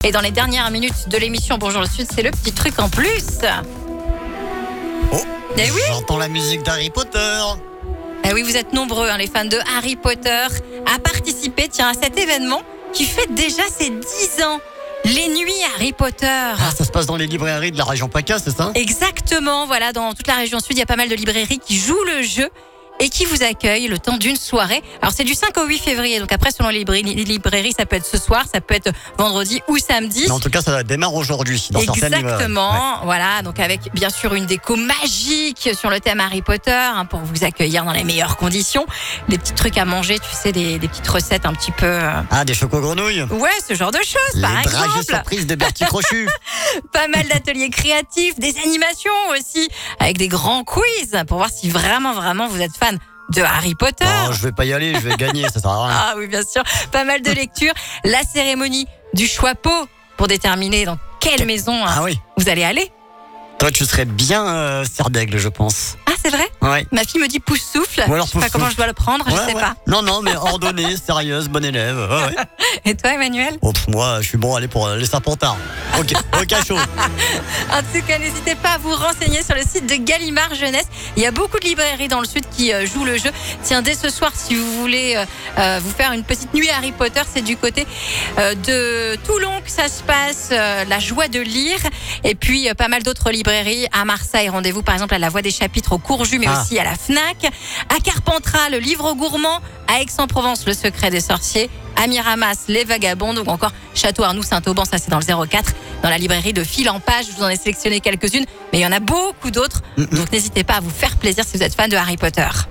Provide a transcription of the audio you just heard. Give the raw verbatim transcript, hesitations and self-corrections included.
Et dans les dernières minutes de l'émission Bonjour le Sud, c'est le petit truc en plus. Oh, Eh oui. J'entends la musique d'Harry Potter. Eh oui, vous êtes nombreux, hein, les fans de Harry Potter, à participer tiens, à cet événement qui fête déjà ses dix ans. Les nuits Harry Potter. Ah, ça se passe dans les librairies de la région PACA, c'est ça? Exactement, voilà, dans toute la région sud, il y a pas mal de librairies qui jouent le jeu et qui vous accueillent le temps d'une soirée. Alors c'est du cinq au huit février, donc après selon les libra- les librairies, ça peut être ce soir, ça peut être vendredi ou samedi. Mais en tout cas, ça démarre aujourd'hui dans certaines librairies. Exactement, Ouais. voilà, donc avec bien sûr une déco magique sur le thème Harry Potter hein, pour vous accueillir dans les meilleures conditions. Des petits trucs à manger, tu sais, des, des petites recettes un petit peu... euh, Ah, des chocos-grenouilles. Ouais, ce genre de choses, Les par dragées exemple. surprises de Bertie Crochu. Pas mal d'ateliers créatifs, des animations aussi, avec des grands quiz pour voir si vraiment, vraiment vous êtes fan de Harry Potter. Oh, je vais pas y aller, je vais gagner, ça sert à rien. Ah oui, bien sûr. Pas mal de lectures. La cérémonie du choix-pot pour déterminer dans quelle maison hein, Ah oui. vous allez aller. Toi, tu serais bien euh, Serdaigle, je pense. Ah, c'est vrai? Ouais. Ma fille me dit pouce-souffle. Ou alors je sais pas pouce-souffle. comment je dois le prendre, je Ouais, sais ouais. pas. Non, non, mais ordonnée, sérieuse, bonne élève. Ouais, ouais. Et toi, Emmanuel? Oh, pff, moi, je suis bon, allez pour euh, les Serpentards. Ok, au cachot. En tout cas, n'hésitez pas à vous renseigner sur le site de Gallimard Jeunesse. Il y a beaucoup de librairies dans le sud qui euh, jouent le jeu. Tiens, dès ce soir, si vous voulez euh, euh, vous faire une petite nuit Harry Potter, c'est du côté euh, de Toulon que ça se passe, euh, la joie de lire. Et puis, euh, pas mal d'autres librairies à Marseille. Rendez-vous, par exemple, à la Voix des Chapitres au Courjus, mais Ah. aussi à la Fnac. À Carpentras, le livre gourmand. À Aix-en-Provence, le secret des sorciers. À Miramas, les vagabondes. Ou encore Château Arnoux, Saint-Auban, ça c'est dans le zéro quatre. Dans la librairie de Fil en Page, je vous en ai sélectionné quelques-unes. Mais il y en a beaucoup d'autres. Mm-mm. Donc n'hésitez pas à vous faire plaisir si vous êtes fan de Harry Potter.